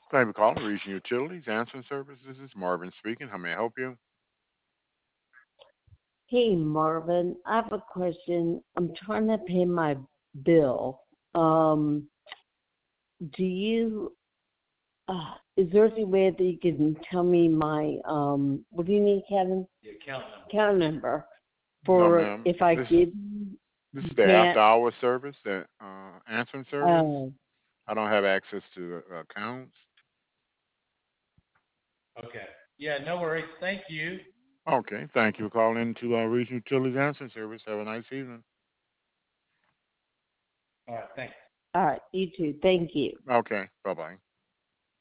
Thank you for calling Region Utilities Answering Service. This is Marvin speaking. How may I help you? Hey Marvin, I have a question. I'm trying to pay my bill. Um, do you, is there any way that you can tell me my, what do you need, Kevin? The account number. Account number No, for ma'am. if I This give this you is the can't, after hour service, the answering service. oh, I don't have access to accounts. Okay. Yeah, no worries. Thank you. Okay. Thank you for calling to Region Utilities Answering Service. Have a nice evening. All right, thanks. all right, you too. Thank you. Okay. Bye bye.